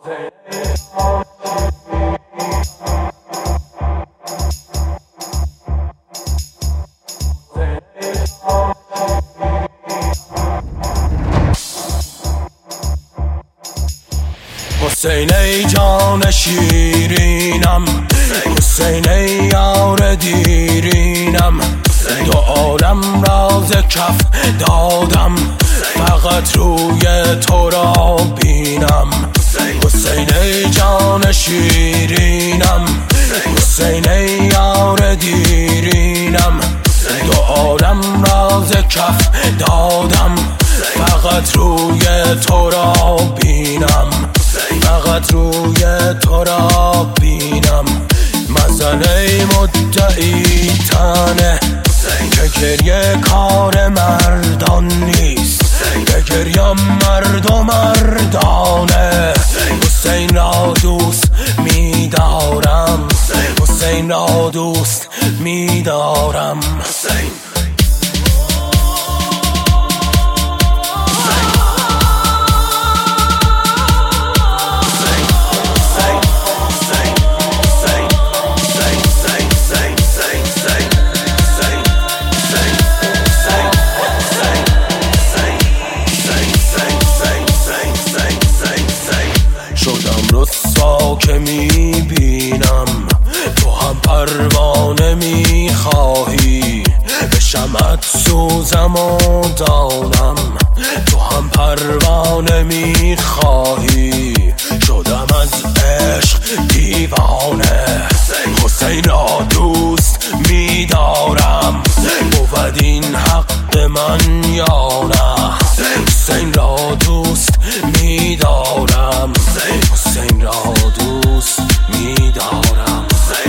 حسین ای جان شیرینم، حسین ای یار دیرینم، دو عالم راز کف دادم، فقط روی تو را بینم. حسین ای جان شیرینم، حسین ای یار دیرینم، دو عالم راز کف دادم، فقط روی تو را بینم، فقط روی تو را بینم. مزن ای مدعی تنه که گریه کار مردان نیست، بگریم مرد و مردانه. حسین را دوست می‌دارم، حسین را دوست می‌دارم. حسین که میبینم تو هم پروانه میخواهی، به شمعت سوزم و دانم تو هم پروانه میخواهی. شدم از عشق دیوانه، حسین را دوست میدارم، بود این حق من یا نه؟ حسین را دوست میدارم، حسین را دوست میدارم.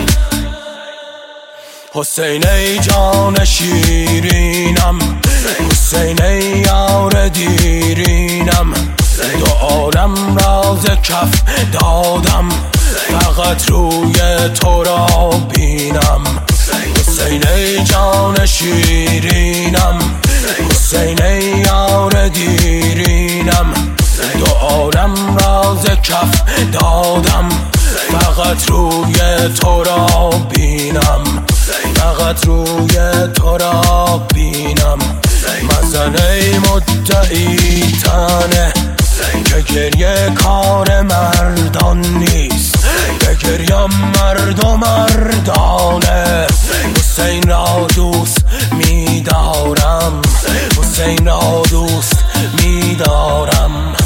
حسین ای جان شیرینم، حسین ای یار دیرینم، دو عالم راز کف دادم، فقط روی تو را بینم. حسین ای جان شیرینم، حسین ای یار دیرینم، دو عالم راز کف دادم، فقط روی تو را بینم، فقط روی تو را بینم. مزن ای مدعی تنه که گریه کار مردان نیست، بگریم مرد و مردانه. حسین را دوست می‌دارم، حسین را دوست می‌دارم.